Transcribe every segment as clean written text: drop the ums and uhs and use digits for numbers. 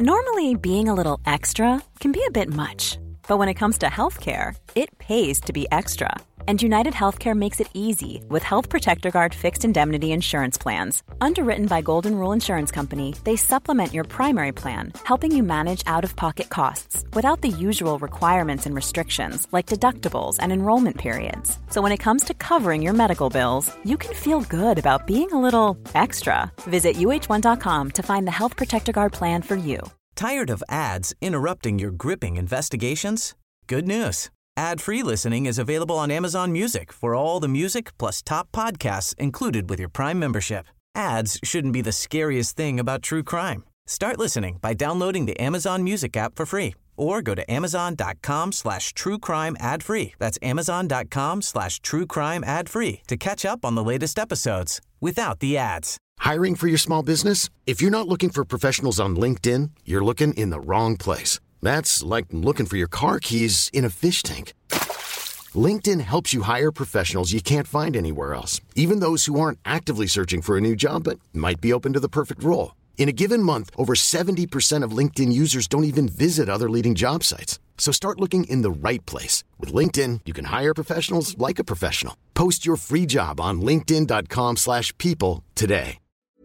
Normally, being a little extra can be a bit much, but when it comes to healthcare, it pays to be extra. And United Healthcare makes it easy with Health Protector Guard fixed indemnity insurance plans. Underwritten by Golden Rule Insurance Company, they supplement your primary plan, helping you manage out-of-pocket costs without the usual requirements and restrictions like deductibles and enrollment periods. So when it comes to covering your medical bills, you can feel good about being a little extra. Visit uh1.com to find the Health Protector Guard plan for you. Tired of ads interrupting your gripping investigations? Good news. Ad-free listening is available on Amazon Music for all the music plus top podcasts included with your Prime membership. Ads shouldn't be the scariest thing about true crime. Start listening by downloading the Amazon Music app for free or go to amazon.com/truecrime ad-free. That's amazon.com/truecrime ad-free to catch up on the latest episodes without the ads. Hiring for your small business? If you're not looking for professionals on LinkedIn, you're looking in the wrong place. That's like looking for your car keys in a fish tank. LinkedIn helps you hire professionals you can't find anywhere else, even those who aren't actively searching for a new job but might be open to the perfect role. In a given month, over 70% of LinkedIn users don't even visit other leading job sites. So start looking in the right place. With LinkedIn, you can hire professionals like a professional. Post your free job on linkedin.com/people today.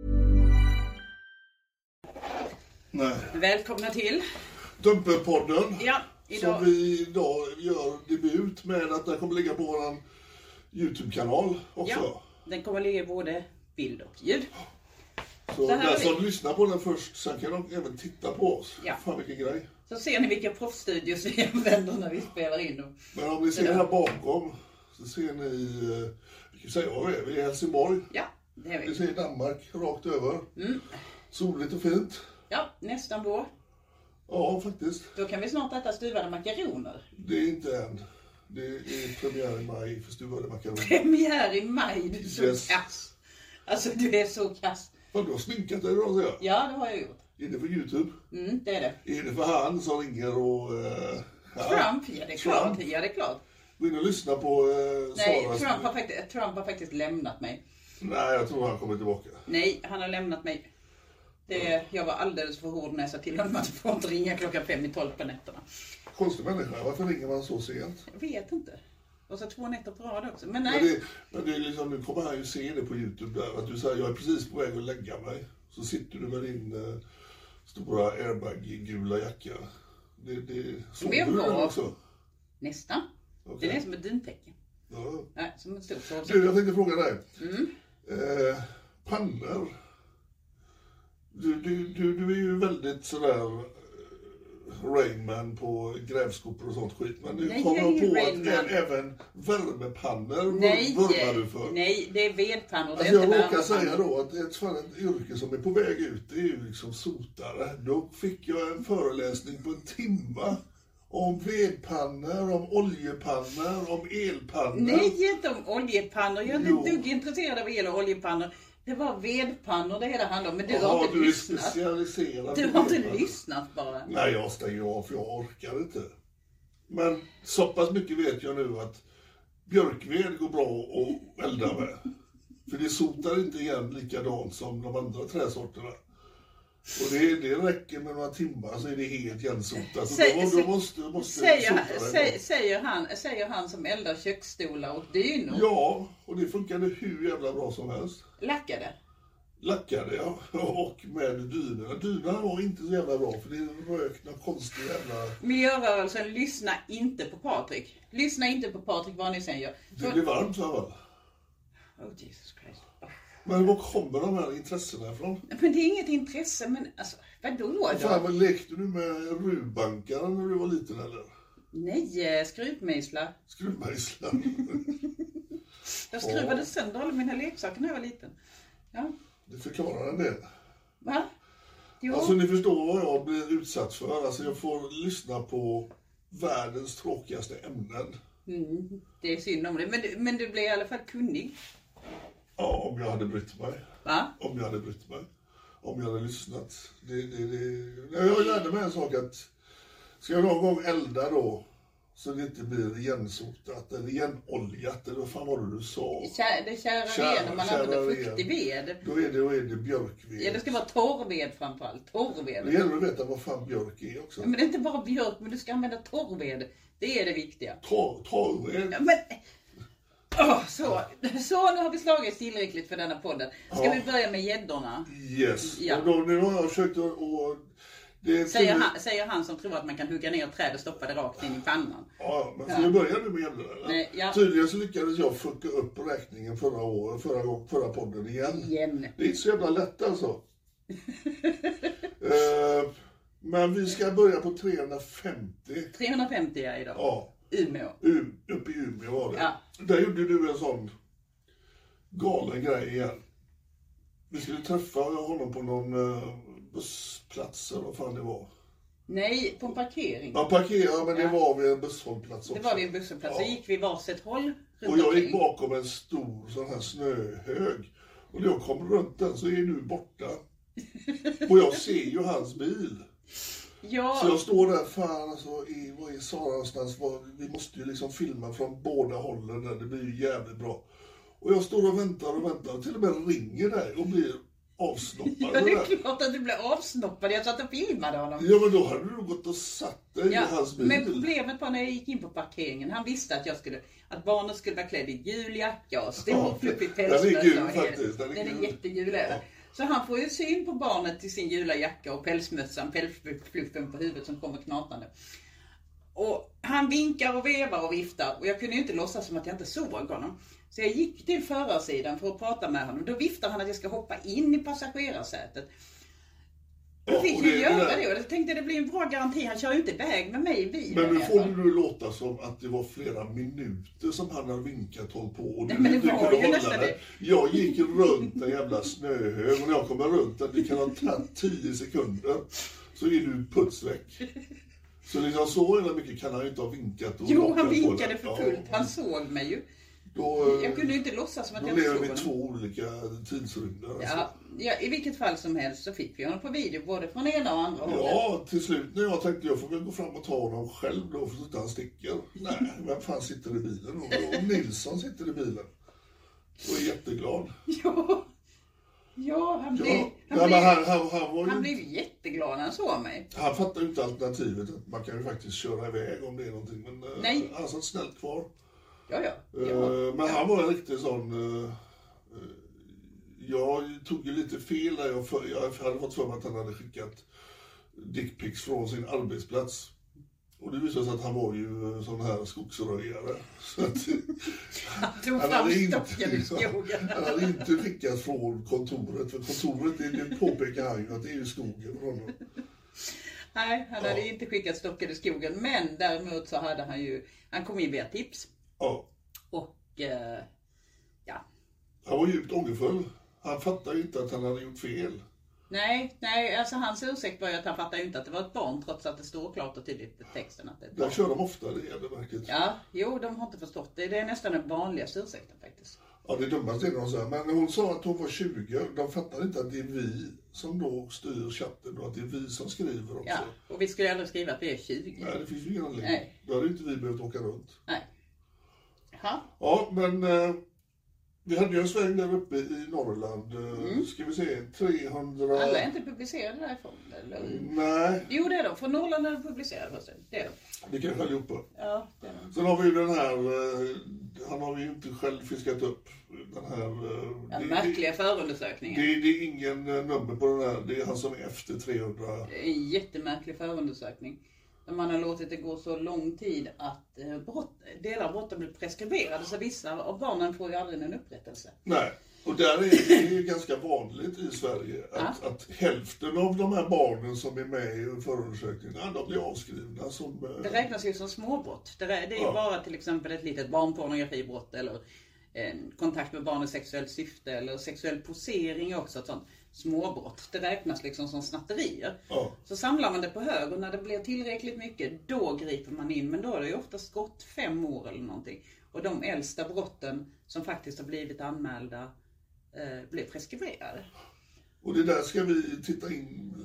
Nej. Välkomna till Dumperpodden. Ja, idag. Som vi idag gör debut med att den kommer ligga på vår YouTube-kanal också. Ja, den kommer ligga både bild och ljud. Så den som lyssnar på den först, sen kan de även titta på oss. Ja. Fan vilken grej. Så ser ni vilka proffsstudios vi använder när vi spelar in dem. Men om ni ser här bakom så ser ni, vilket säger jag, vi är i Helsingborg. Ja, det är vi. Vi ser Danmark rakt över. Soligt och fint. Ja, nästan vår. Ja, faktiskt. Då kan vi snart äta stuvade makaroner. Det är inte än. Det är premiär i maj för stuvade makaroner. Premiär i maj, du är så Yes. kass. Alltså du är så kass. Vad du har sminkat dig då, säger jag. Ja, det har jag gjort. Är det för YouTube? Det är det. Är det för han som ringer och... Trump, ja det är klart. Trump. Ja, det är klart. Vill du lyssna på Nej, Saras... Trump har faktiskt lämnat mig. Nej, jag tror han kommer tillbaka. Nej, han har lämnat mig. Jag var alldeles för hård när jag sa till honom att få inte ringa 5:12 på nätterna. Konstig människa, varför ringer man så sent? Jag vet inte. Och så 2 nätter på rad också. Men nej. Men det är liksom, nu kommer han ju se det på YouTube där. Att du säger, jag är precis på väg att lägga mig. Så sitter du med din stora airbag-gula jacka. Sover du också? Nästan. Okay. Det är som ett dyntäcke. Ja. Nej, som en stor sovsäck. Du, jag tänkte fråga dig. Pannor. Du är ju väldigt sådär Rainman på grävskopor och sånt skit. Men nu kommer jag på att även värmepannor vurmar du för. Nej, det är vedpannor. Alltså jag råkar säga då att ett yrke som är på väg ut, det är ju liksom sotare. Då fick jag en föreläsning på en timme om vedpannor, om oljepannor, om elpannor. Nej, inte om oljepannor. Jag är inte dugg intresserad av el och oljepannor. Det var vedpannor det hela handlade om, men du har inte lyssnat. Du är specialiserad. Du har inte lyssnat bara. Nej, jag stänger av för jag orkar inte. Men så pass mycket vet jag nu att björkved går bra att elda med. För det sotar inte igen likadant som de andra träsorterna. Och det räcker med några timmar så är det helt igensotat. Säger han som eldar köksstolar och dynor. Ja, och det funkade hur jävla bra som helst. Lackade, ja. Och med dynorna. Dynorna var inte så jävla bra för det rök några konstiga jävla... Miljörörelsen, lyssna inte på Patrik. Lyssna inte på Patrik vad ni säger. Det blir varmt här va? Oh Jesus Christ. Men var kommer de här intressena ifrån? Men det är inget intresse, men alltså, vadå då? Fan, lekte du med ruvbankaren när du var liten eller? Nej, skruvmejslar. Skruvmejslar? Jag skruvade sönder alla mina leksaker när jag var liten. Ja. Det förklarar en del. Va? Jo. Alltså ni förstår vad jag blir utsatt för. Alltså jag får lyssna på världens tråkigaste ämnen. Det är synd om det. Men du blir i alla fall kunnig. Ja, om jag hade brytt mig. Va? Om jag hade brytt mig. Om jag hade lyssnat. Jag lärde mig en sak att ska jag någon gång elda då så det inte blir igensotat eller igenoljat, eller vad fan var det du sa? Det kära ved, när man använder fuktig ved. Då är det björkved. Ja, det ska vara torrved framförallt. Torrved. Det gäller att veta vad fan björk är också. Men det är inte bara björk, men du ska använda torrved. Det är det viktiga. Torrved? Ja, men... Så nu har vi slagit tillräckligt för denna podden. Ska vi börja med gäddorna? Yes. Ja. Och nu har jag försökt att... Säger han som tror att man kan hugga ner träd och stoppa det rakt in i pannan. Ja, men ska vi börja nu med gäddorna? Nej, ja. Tydligen så lyckades jag fucka upp räkningen förra podden igen. Det är inte så jävla lätt alltså. Men vi ska börja på 350. 350 är idag. Ja. Umeå. Uppe i Umeå var det. Ja. Där gjorde du en sån galen grej igen. Vi skulle träffa honom på någon bussplats eller vad fan det var. Nej, på en parkering. Ja, parkera, men det var vid en busshållplats också. Det var vid en busshållplats. Så gick vi varsitt håll. Och jag gick bakom en stor sån här snöhög. Och när jag kom runt den så är du borta. Och jag ser ju hans bil. Ja. Så jag står där, fan alltså, var är Sara någonstans? Vi måste ju liksom filma från båda hållen där, det blir ju jävligt bra. Och jag står och väntar och till och med ringer där och blir avsnoppad. Ja, det är klart att du blev avsnoppad. Jag satt och filmade honom. Ja, men då hade du gått och satt dig i hans bil. Men problemet var när jag gick in på parkeringen. Han visste att barnen skulle vara klädd i juljacka och stor fluffig pälsmössa. Den är gul faktiskt. Den är jättegul. Ja. Så han får ju syn på barnet i sin jula jacka och pälsmössan, pälsfluffen på huvudet som kommer knatande. Och han vinkar och vevar och viftar. Och jag kunde ju inte låtsas som att jag inte såg honom. Så jag gick till förarsidan för att prata med honom. Då viftar han att jag ska hoppa in i passagerarsätet. Då fick jag göra det. Och jag tänkte det blir en bra garanti. Han kör ju inte iväg med mig i bilen. Men nu får du låta som att det var flera minuter som han har vinkat håll på. Och men det var ju nästan det. Jag gick runt en jävla snöhög. Och när jag kommer runt den, det kan ha tagit 10 sekunder. Så är du putsväck. Så liksom så eller mycket kan han ju inte ha vinkat. Jo, han vinkade för fullt. Han såg mig ju. Jag kunde ju inte låtsas som att jag inte såg honom. Då lever vi 2 olika tidsrymder. Alltså. Ja, i vilket fall som helst så fick vi honom på video både från ena och andra hållet. Ja, till slut när jag tänkte jag får väl gå fram och ta honom själv då för så att han sticker. Nej, vem fan sitter i bilen då? Och Nilsson sitter i bilen. Och är jätteglad. Ja, han blev jätteglad när han såg mig. Han fattar ju inte alternativet att man kan ju faktiskt köra iväg om det är någonting. Men nej. Han satt snällt kvar. Ja. Men han var en riktig sån... jag tog ju lite fel där. Jag hade fått för mig att han hade skickat dickpics från sin arbetsplats. Och det visade sig att han var ju sån här skogsröjare. Så att, han hade inte skickat från kontoret. För kontoret, det påpekar han ju att det är ju skogen från honom. Nej, han hade inte skickat stocken i skogen. Men däremot så hade han kom in via tips. Ja. Och han var djupt ångerfull. Han fattade ju inte att han hade gjort fel. Nej, alltså hans ursäkt var ju att han fattade ju inte att det var ett barn trots att det står klart och tydligt i texten att det är ett barn. Där kör de ofta det Gäddeverket. Ja, de har inte förstått det. Det är nästan den vanligaste ursäkten faktiskt. Ja, det dummaste är de säger. Men hon sa att hon var 20. De fattade inte att det är vi som då styr chatten och att det är vi som skriver också. Ja, och vi skulle aldrig skriva att vi är 20. Nej, det finns ju ingen anledning. Då hade inte vi behövt åka runt. Nej. Ja, men vi hade ju en sväng där uppe i Norrland. Ska vi se, 300... Alla är inte publicerade därifrån, eller? Nej. Jo, det är de. Från Norrland är de publicerade först. Det är de. Det kan jag allihopa. Ja, det är de. Sen har vi ju den här... han har vi ju inte själv fiskat upp. Den här... märkliga förundersökningen. Det är ingen nummer på den här. Det är han som är efter 300. Det är en jättemärklig förundersökning. Man har låtit det gå så lång tid att delar av brotten blir preskriberade. Så vissa av barnen får ju aldrig någon upprättelse. Nej, och där är det ju ganska vanligt i Sverige att hälften av de här barnen som är med i förundersökningen, de blir avskrivna som... Det räknas ju som småbrott. Det är ju bara till exempel ett litet barnpornografibrott eller en kontakt med barn i sexuellt syfte eller sexuell posering också, ett sånt småbrott. Det räknas liksom som snatterier. Så samlar man det på hög och när det blir tillräckligt mycket, då griper man in. Men då är det ju oftast gått 5 år eller någonting. Och de äldsta brotten som faktiskt har blivit anmälda blir preskriberade. Och det där ska vi titta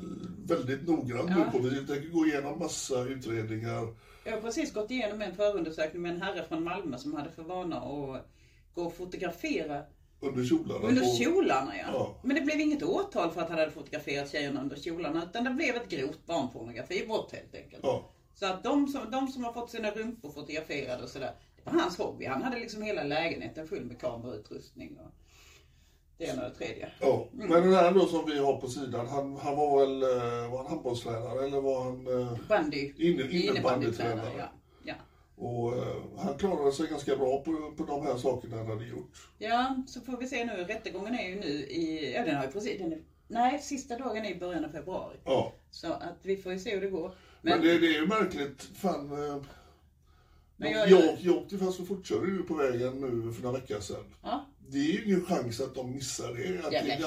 väldigt noggrant nu på. Vi tänker gå igenom massa utredningar. Jag har precis gått igenom en förundersökning med en herre från Malmö som hade för vana att gå och fotografera under kjolarna. Under kjolarna, ja. Men det blev inget åtal för att han hade fotograferat tjejerna under kjolarna, utan det blev ett grovt barnpornografibrott helt enkelt. Ja. Så att de som har fått sina rumpor fotograferade och sådär, det var hans hobby. Han hade liksom hela lägenheten full med kamerautrustning och det ena och det tredje. Ja, men den här då som vi har på sidan, han var väl var han handbollstränare eller var han innebandytränare? Ja. Och han klarade sig ganska bra på de här sakerna han hade gjort. Ja, så får vi se nu. Rättegången är ju nu den har ju precis, sista dagen är i början av februari. Ja. Så att vi får ju se hur det går. Men det är ju märkligt, fan. Jag åkte fast och fortkörde ju på vägen nu för några veckor sedan. Ja. Det är ju ingen chans att de missar det.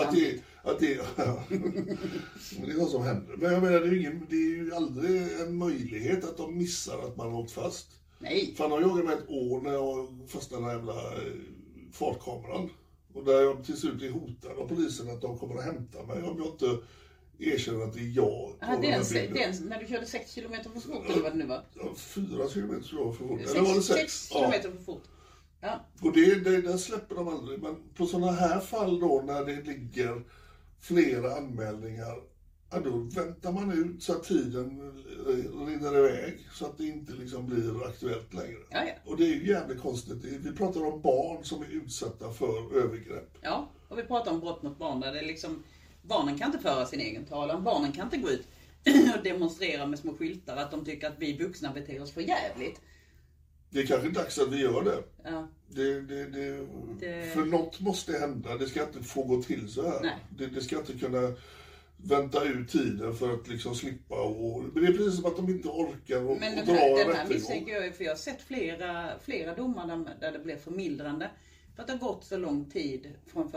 Det är vad som händer. Men jag menar, det är ju aldrig en möjlighet att de missar att man har åkt fast. Nej. Fan, jag jagade med ett år när jag fastnade den här jävla fartkameran. Och där jag till slut är hotad av polisen att de kommer att hämta mig om jag inte erkänner att det är jag. När du körde 6 km för fort eller vad det nu var? 4 km tror jag för fort. 6 km för fort. Ja. Och det släpper de aldrig. Men på sådana här fall då, när det ligger flera anmälningar, då väntar man ut så att tiden rinner iväg så att det inte liksom blir aktuellt längre. Ja. Och det är ju jävligt konstigt. Vi pratar om barn som är utsatta för övergrepp. Ja, och vi pratar om brott mot barn där det liksom, barnen kan inte föra sin egen talan. Barnen kan inte gå ut och demonstrera med små skyltar att de tycker att vi vuxna beter oss för jävligt. Det är kanske dags att vi gör det. Ja. För något måste hända. Det ska inte få gå till så här. Det ska inte kunna vänta ut tiden för att liksom slippa. Men det är precis som att de inte orkar och dra en rättegång. Den här misstänker jag, för jag har sett flera domar där det blev förmildrande. För att det har gått så lång tid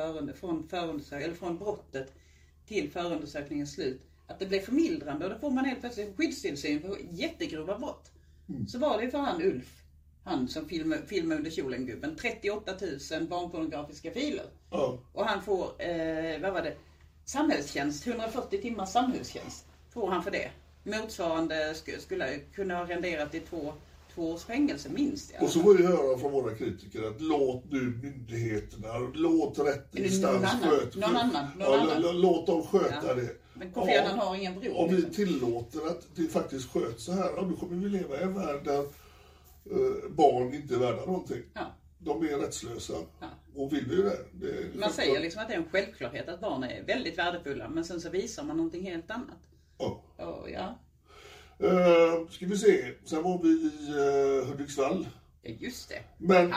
från brottet till förundersökningens slut. Att det blev förmildrande, och då får man helt plötsligt skyddstillsyn för jättegrova brott. Så var det ju för han Ulf. Han som filmar under kjolen-gubben. 38 000 barnpornografiska filer. Oh. Och han får, samhällstjänst. 140 timmars samhällstjänst får han för det. Motsvarande skulle kunna ha renderat i 2 års fängelse minst. Och så får vi höra från våra kritiker att låt nu myndigheterna, låt rätt instans sköta. Låt dem sköta det. Men Kofi Annan har ingen bror. Om vi tillåter att det faktiskt sköts så här, då kommer vi leva i en värld där barn inte är värda någonting. Ja. De är rättslösa. Ja. Och vill ju det. Man säger liksom att det är en självklarhet att barn är väldigt värdefulla, men sen så visar man någonting helt annat. Ja. Ska vi se. Sen var vi i Hudiksvall. Ja, just det. Men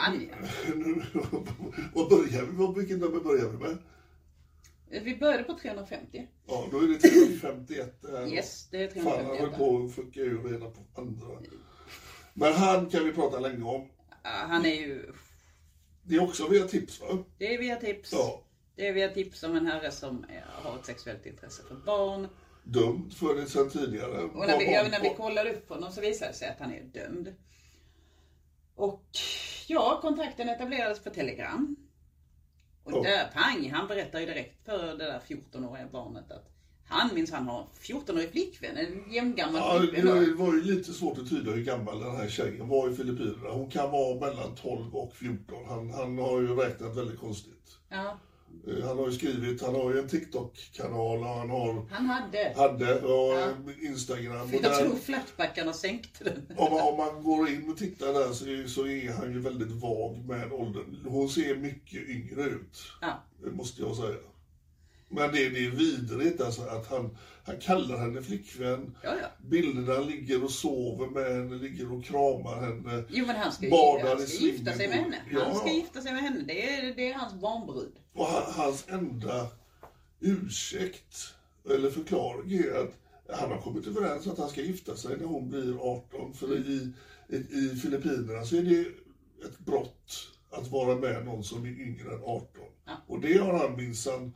vilken nummer börjar vi med? Vi började på 350. Ja, då är det 351. Yes, det är 351. Fan, han höll på att fucka ur redan på andra. Men han kan vi prata länge om. Han är ju... Det är också via tips, va? Det är via tips. Ja. Det är via tips om en herre som har ett sexuellt intresse för barn. Dömd för det sedan tidigare. Och när vi kollar upp på honom så visar det sig att han är dömd. Och kontakten etablerades på Telegram. Och där, han berättar ju direkt för det där 14-åriga barnet att han har 14-årig flickvän, en jämngammal flickvän. Det var ju lite svårt att tyda hur gammal den här tjejen var i Filippinerna. Hon kan vara mellan 12 och 14. Han har ju räknat väldigt konstigt. Ja. Han har ju skrivit, han har ju en TikTok-kanal och han hade Instagram. Jag tror Flatbackarna sänkte den. Om man går in och tittar där så är han ju väldigt vag med åldern. Hon ser mycket yngre ut, måste jag säga. Men det är vidrigt alltså att han kallar henne flickvän. Ja. Bilderna ligger och sover med henne, ligger och kramar henne. Jo, men han ska gifta sig med henne. Han ska gifta sig med henne. Det är hans barnbrud. Och hans enda ursäkt eller förklaring är att han har kommit överens att han ska gifta sig när hon blir 18. För i Filippinerna så är det ett brott att vara med någon som är yngre än 18. Ja. Och det har han minsann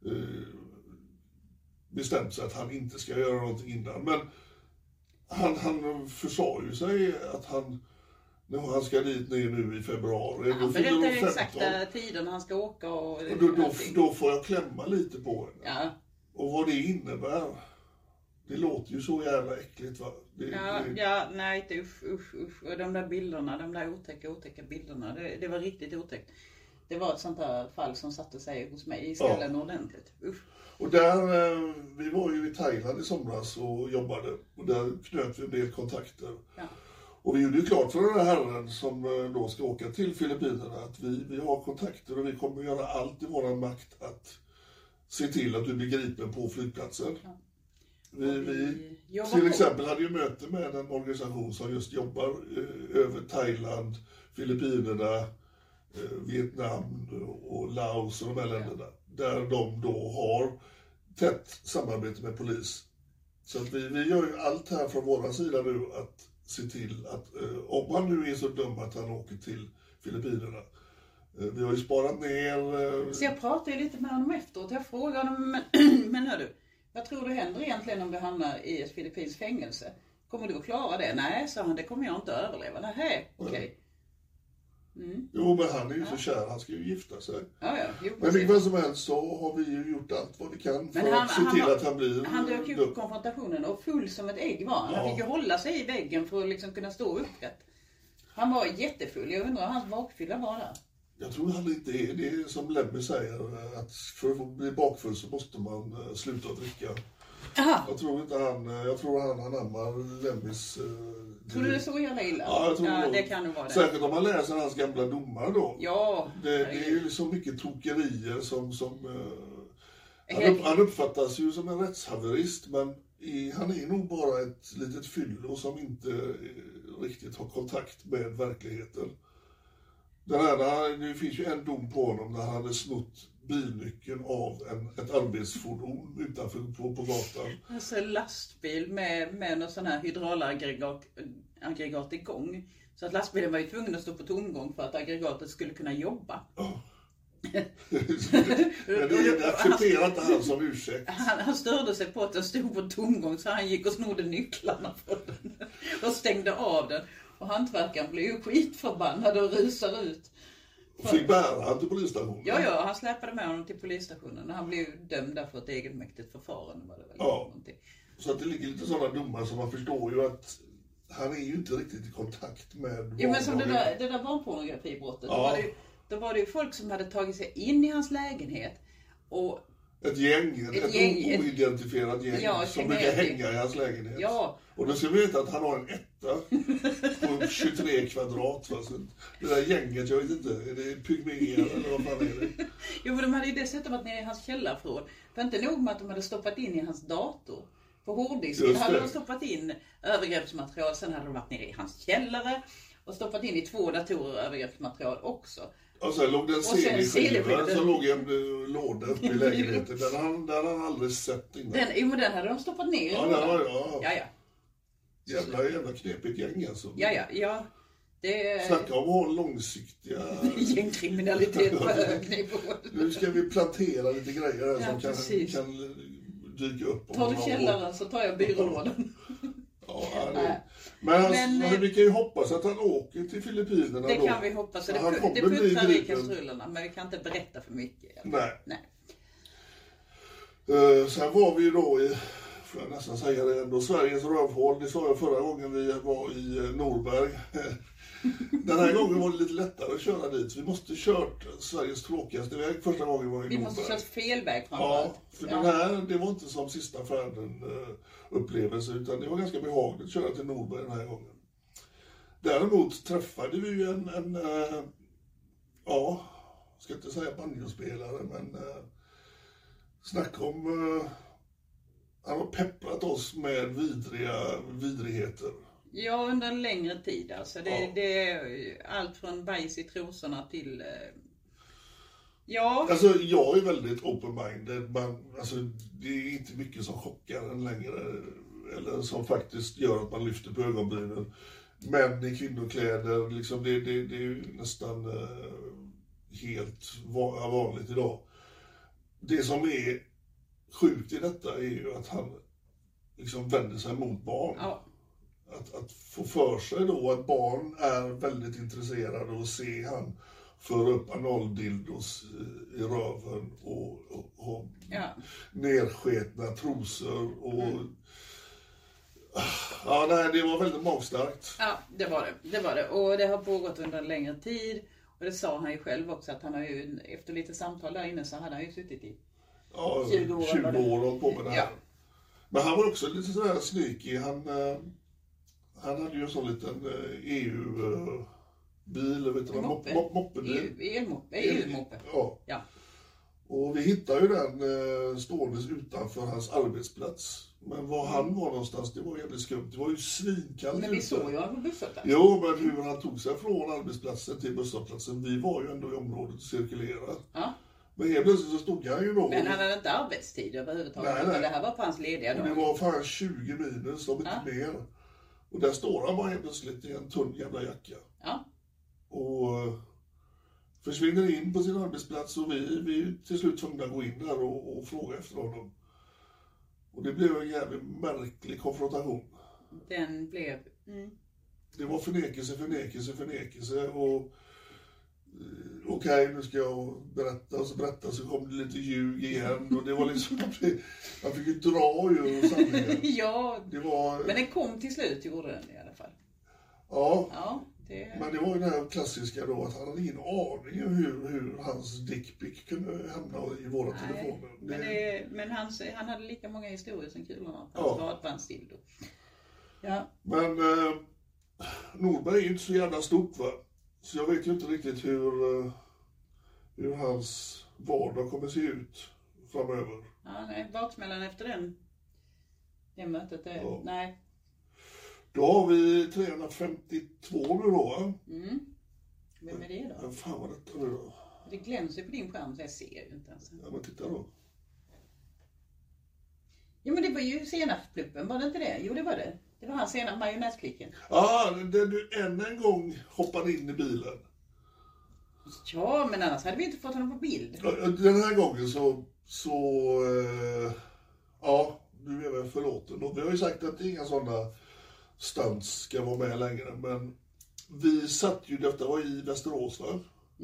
bestämt sig att han inte ska göra någonting innan. Men han försade ju sig att han ska dit ner nu i februari. Han berättar exakta tiden han ska åka. Och då får jag klämma lite på henne. Ja. Och vad det innebär. Det låter ju så jävla äckligt, va? Nej, inte usch. Och de där bilderna, de där otäcka bilderna, det var riktigt otäckt. Det var ett sånt där fall som satte sig hos mig i skallen ordentligt. Usch. Och där, vi var ju i Thailand i somras och jobbade. Och där knöt vi en del kontakter. Ja. Och vi gjorde ju klart för den här herren som då ska åka till Filippinerna att vi har kontakter och vi kommer att göra allt i våran makt att se till att du blir gripen på flygplatsen. Ja. Vi till exempel hade ju möte med en organisation som just jobbar över Thailand, Filippinerna, Vietnam och Laos och de här länderna. Där de då har tätt samarbete med polis. Så att vi gör ju allt här från våra sida nu att se till att om han nu är så dum att han åker till Filippinerna. Vi har ju sparat ner... Så jag pratade lite med honom efteråt. Jag frågade honom, men hör du, vad tror du händer egentligen om du hamnar i ett filippins fängelse? Kommer du att klara det? Nej, sa han, det kommer jag inte att överleva. Nej, okej. Mm. Jo, men han är ju så kär, han ska ju gifta sig. Jo, men vilken som helst så har vi ju gjort allt vad vi kan för att se till att han blir... Han dök ju upp konfrontationen och full som ett ägg var han. Han fick ju hålla sig i väggen för att liksom kunna stå upprätt. Han var jättefull, jag undrar hans bakfylla var där. Jag tror han inte är det som Lemmy säger, att för att bli bakfull så måste man sluta dricka. Aha. Jag tror han anammar Lemmys... Tror du det är så jävla illa? Ja, jag tror det kan nog vara det. Säkert om man läser hans gamla domar då. Ja. Det är ju så mycket tokerier som han uppfattas ju som en rättshaverist, men han är nog bara ett litet fyllo som inte riktigt har kontakt med verkligheten. Det finns ju en dom på honom där han hade snott bilnyckeln av ett arbetsfordon utanför på gatan. Alltså lastbil med någon sån här hydraulaggregat igång. Så att lastbilen var ju tvungen att stå på tomgång för att aggregatet skulle kunna jobba. Ja. Det accepterar inte han som ursäkt. Han störde sig på att den stod på tomgång så han gick och snodde nycklarna från den och stängde av den. Och hantverkaren blev ju skitförbannad och rusade ut. Och fick bära han till polisstationen? Ja, han släpade med honom till polisstationen. Han blev dömd för ett egenmäktigt förfarande. Var det väl någonting. Så att det ligger lite sådana domar som man förstår ju att han är ju inte riktigt i kontakt med... Jo, men som det där barnpornografibrottet. Ja. Då var det ju folk som hade tagit sig in i hans lägenhet och... Ett oidentifierat gäng som brukar hänga i hans lägenhet. Ja. Och då ska vi veta att han har en etta på 23 kvadrat. Det där gänget, jag vet inte, är det pygméer eller vad fan är det? Jo, för de hade ju dessutom varit nere i hans källarförråd. För inte nog med att de hade stoppat in i hans dator. På hårddisken hade de stoppat in övergreppsmaterial. Sen hade de varit nere i hans källare och stoppat in i 2 datorer övergreppsmaterial också. Och sen låg det en CD-skiva som låg i en låda uppe i lägenheten. Den har han aldrig sett innan. Men den hade de stoppat ner i lådan. Ja. Jävla knepigt gäng alltså. Ja. Snacka om att ha långsiktiga... gängkriminalitet på hög nivå. Nu ska vi plantera lite grejer här som kan dyka upp. Tar du källaren så tar jag byrålådan. Men vi kan ju hoppas att han åker till Filippinerna. Det kan vi hoppas. Det puttrar vi i kastrullerna, men vi kan inte berätta för mycket. Nej. Sen var vi ju då i, får jag nästan säga det ändå, Sveriges rövhål. Det sa jag förra gången vi var i Norberg. Den här gången var det lite lättare att köra dit. Vi måste kört Sveriges tråkigaste väg första gången vi var i Norberg. Vi måste kört fel väg framförallt. Ja, för den här, det var inte som sista färden upplevelse, utan det var ganska behagligt att köra till Norberg den här gången. Däremot träffade vi ju en ska inte säga banjospelare, men snacka om han har pepprat oss med vidrigheter. Ja, under en längre tid alltså. Det är allt från bajs i trosorna till... Alltså jag är väldigt open-minded. Alltså, det är inte mycket som chockar en längre. Eller som faktiskt gör att man lyfter på ögonbrynen. Män i kvinnokläder, liksom, det är ju nästan helt vanligt idag. Det som är sjukt i detta är ju att han liksom vänder sig mot barn. Ja. Att få för sig då att barn är väldigt intresserade och se han föra upp analdildos i röven och nersketna trosor och Ja, nej, det var väldigt magstarkt. Ja, det var det. Och det har pågått under en längre tid. Och det sa han ju själv också, att han har ju, efter lite samtal där inne så hade han ju suttit i 20 år och på med det här. Ja. Men han var också lite sådär sneaky. Han hade ju en sån liten EU-bil, vet du, moppebil. EU-moppe. Ja. Och vi hittade ju den ståendes utanför hans arbetsplats. Men var han var någonstans, det var jävligt skumt. Det var ju svinkallt. Men vi såg ju honom på busshållplatsen. Jo, men hur han tog sig från arbetsplatsen till busshållplatsen. Vi var ju ändå i området och cirkulerade. Ja. Men helt plötsligt så stod han ju då. Men han hade inte arbetstid överhuvudtaget. Nej. Det här var på hans lediga dag. Det var fan 20 minus, om inte mer. Och där står han bara helt plötsligt i en tunn jävla jacka. Ja. Och försvinner in på sin arbetsplats, och vi till slut tvungna att gå in där och fråga efter honom. Och det blev en jävligt märklig konfrontation. Den blev... Det var förnekelse och okej, nu ska jag berätta, så kom det lite ljug igen. Och det var liksom, jag fick ju dra ur sanningen. Ja, det var, men den kom till slut, gjorde den i alla fall. Ja. Men det var ju det här klassiska då, att han hade ingen aning om hur hans dickpic kunde hamna i våra telefoner. Men han hade lika många historier som kulorna. Hans badbandsdildo. Ja. Men Norberg är ju inte så jävla stort, va? Så jag vet ju inte riktigt hur hans vardag kommer se ut framöver. Ja, nej, baksmällan efter det mötet, nej. Då har vi 352 nu då. Vem är det då? Fan vad detta nu då? Det glänser på din skärm så jag ser ju inte ens. Ja, men titta då. Ja, men det var ju senapspluppen, var det inte det? Jo, det var det. Det var hans senap majonnäsklicken. Ja, där du än en gång hoppade in i bilen. Ja, men annars hade vi inte fått honom på bild. Den här gången ja, du är väl förlåten. Och vi har ju sagt att inga sådana stunts ska vara med längre, men vi satt ju, detta var i Västerås, va?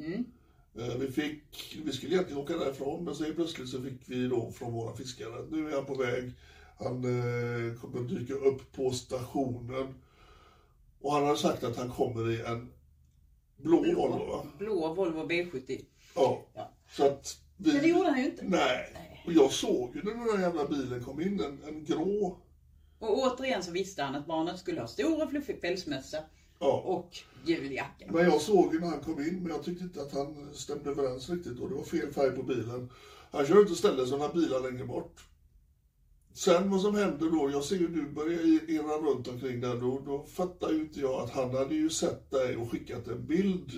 Vi skulle egentligen åka därifrån, men så plötsligt så fick vi då från våra fiskare, nu är han på väg, han kommer dyka upp på stationen, och han har sagt att han kommer i en blå Volvo, va? Blå Volvo B70. Ja. Så att men det gjorde han ju inte. Nej. Och jag såg ju när den där jävla bilen kom in, en grå. Och återigen så visste han att barnet skulle ha stor och fluffig pälsmössa och juljacka. Men jag såg ju när han kom in, men jag tyckte inte att han stämde överens riktigt, och det var fel färg på bilen. Han kör inte ställa sådana bilar längre bort. Sen vad som händer då, jag ser ju du börjar irra runt omkring där, då fattar ju inte jag att han hade ju sett dig och skickat en bild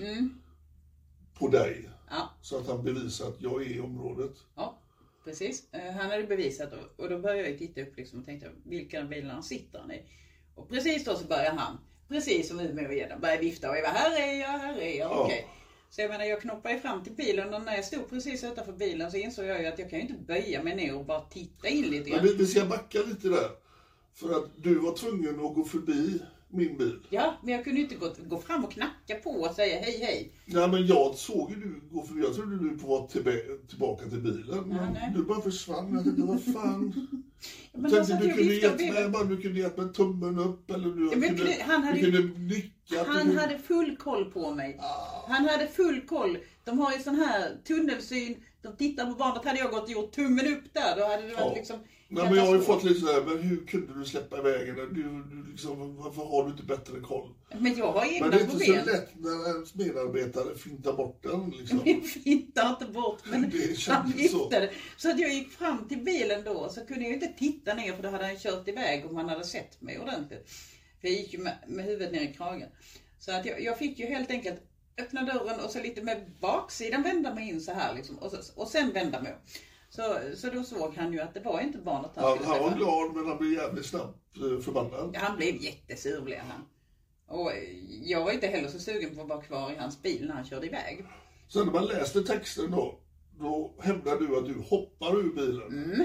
på dig. Ja. Så att han bevisar att jag är i området. Ja, precis. Han hade bevisat, och då började jag titta upp liksom och tänkte, vilka bilarna sitter han i? Och precis då så börjar han, precis som vi med igen, börjar vifta och jag var, här är jag, okej. Så jag menar, jag knoppade fram till bilen, och när jag stod precis utanför bilen så insåg jag ju att jag kan ju inte böja mig ner och bara titta in lite grann. Men vi ska backa lite där. För att du var tvungen att gå förbi min bil. Ja, men jag kunde ju inte gå fram och knacka på och säga hej. Nej, men jag såg ju du gå förbi. Jag trodde du var tillbaka till bilen. Men du bara försvann. Jag tänkte, vad fan. Men tänkte, du kunde gett mig tummen upp. Eller du kunde nicka. Han hade full koll på mig. Han hade full koll. De har ju sån här tunnelsyn. De tittar på barnet. Hade jag gått och gjort tummen upp där, då hade det varit liksom... Nej, men jag har ju fått lite sådär, men hur kunde du släppa iväg den? Du liksom, varför har du inte bättre koll? Men jag har egna problem. Men det är inte så lätt när ens medarbetare fintar bort den liksom. Jag fintar inte bort, men han viftade. Så att jag gick fram till bilen då, så kunde jag inte titta ner, för då hade han kört iväg om han hade sett mig ordentligt. För jag gick ju med huvudet ner i kragen. Så att jag fick ju helt enkelt öppna dörren och så lite med baksidan vända mig in så här liksom, och sen vända mig. Så då såg han ju att det var inte barnet han skulle träffa. Han var glad, men han blev jävligt snabbt förbannad. Ja, han blev jättesur blev han. Och jag var inte heller så sugen på att vara kvar i hans bil när han körde iväg. Så när man läste texten då hävdar du att du hoppar ur bilen.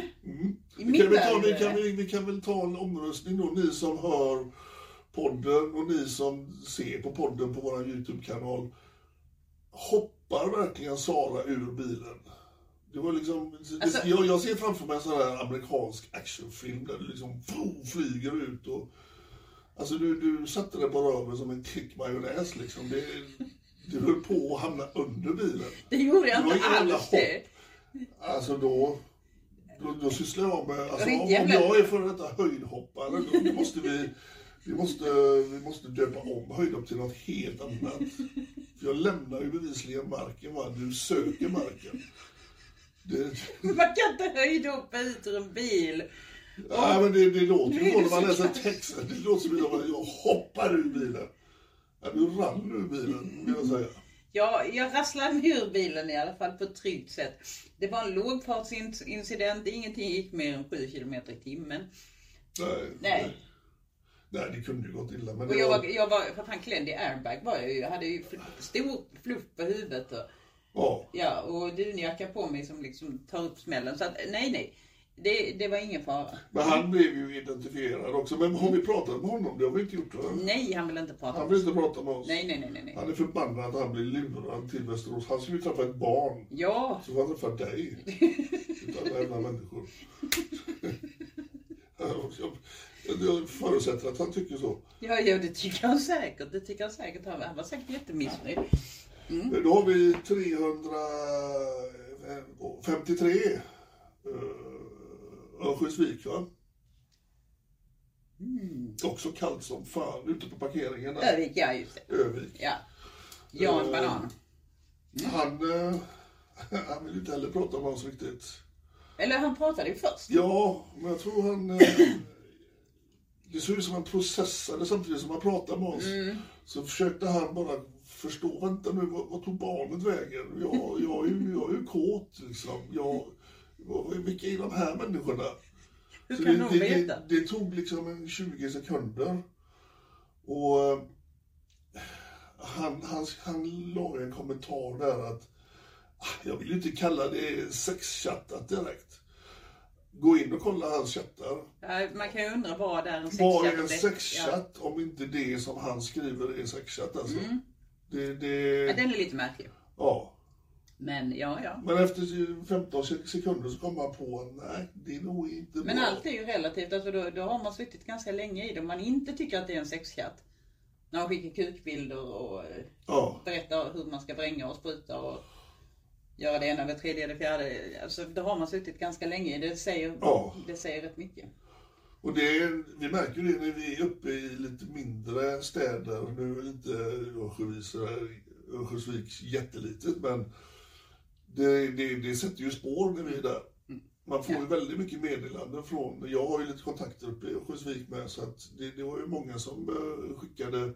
Vi kan väl ta en omröstning då, ni som hör podden och ni som ser på podden på vår YouTube-kanal. Hoppar verkligen Sara ur bilen? Det var liksom, Alltså, jag ser framför mig en sån här amerikansk actionfilm där du liksom flyger ut och alltså du satte det på röven som en klick majonnäs liksom. Du höll på att hamna under bilen. Det gjorde jag Det var inte inga alls det. Alltså då sysslar jag med, alltså, Det var om inte jävla- jag är för detta höjdhoppare, då måste vi måste döpa om höjdhopp till något helt annat. För jag lämnar ju bevisligen marken, va? Du söker marken. Man kan inte höjdhoppa ut ur en bil. Ja, men det låter ju så när man så läser klart. texten. Det låter som att jag hoppar ur bilen. Ja, du rann ur bilen, vill jag säga. Ja, jag rasslade mig ur bilen i alla fall på ett tryggt sätt. Det var en lågfartsincident, ingenting gick mer än 7 kilometer i timmen. Nej. Nej, det kunde ju gått illa. Men Och det jag var för fan klädd i airbag var jag hade ju stor fluff på huvudet och dunjacka på mig som liksom tar upp smällen. Så att nej. Det var ingen fara. Men han blev ju identifierad också. Men har vi pratat med honom? Det har vi inte gjort, va? Nej, han vill inte prata Han med vill oss. inte prata med oss. Nej. Han är förbannad att han blir lurad till Västerås. Han skulle ju träffa ett barn. Ja. Så han träffar dig. Utan jävla människor. Jag förutsätter att han tycker så. Ja, det tycker han säkert. Han var säkert jättemissnöjd. Då har vi 353 Örnsköldsvik, va? Också kallt som fan ute på parkeringen där. Övik, ja just det. Övik. Ja. Jan Banan. Han vill inte heller prata med oss riktigt. Eller han pratade ju först. Ja, men jag tror han... det såg ut som han processade samtidigt som han pratade med oss. Så försökte han bara förstå, vänta nu, vad tog barnet vägen? Jag är ju kåt liksom. Vilka är de här människorna? Hur Så kan de veta? det tog liksom en 20 sekunder. Och han la en kommentar där att jag vill ju inte kalla det sexchattat direkt. Gå in och kolla hans chattar. Ja, man kan ju undra vad är en sexchatt. Vad är en sexchatt om inte det som han skriver är sexchatt alltså? Ja, den är lite märklig. Ja. Men ja. Men efter 15 sekunder så kommer man på nej, det är nog inte Men bra. allt är ju relativt. Alltså då har man suttit ganska länge i det. Om man inte tycker att det är en sexchatt. När man skickar kukbilder och berättar hur man ska vränga och spruta och göra det ena, det tredje, det fjärde. Alltså då har man suttit ganska länge i det. Det säger rätt mycket. Och vi märker det när vi är uppe i lite mindre städer. Nu är inte Örnsköldsvik jättelitet, men det sätter ju spår när vi är där. Man får ju väldigt mycket meddelanden från, jag har ju lite kontakter uppe i Örnsköldsvik med, så att det var ju många som skickade,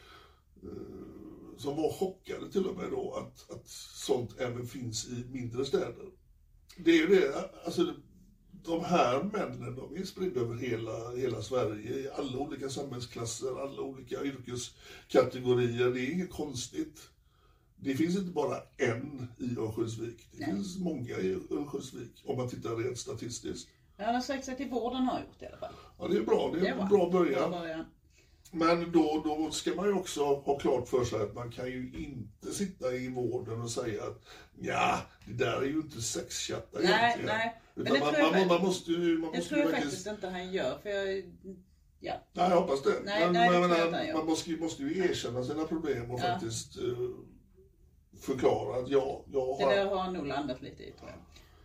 som var chockade till och med då, att sånt även finns i mindre städer. Det är ju det, alltså de här männen, de är spridda över hela Sverige, i alla olika samhällsklasser, alla olika yrkeskategorier. Det är inget konstigt. Det finns inte bara en i Örnsköldsvik. Det finns många i Örnsköldsvik, om man tittar rent statistiskt. Ja, han har sökt sig till vården har gjort i alla fall. Ja, det är bra. Det är en bra början. Bra början. Men då ska man ju också ha klart för sig att man kan ju inte sitta i vården och säga att ja, det där är ju inte sexchatta egentligen. Nej. Men Utan man måste ju det tror jag faktiskt inte han gör. För Nej, jag hoppas det. Man måste ju erkänna sina problem och faktiskt förklara att jag har... Det där har han nog landat lite i, tror jag.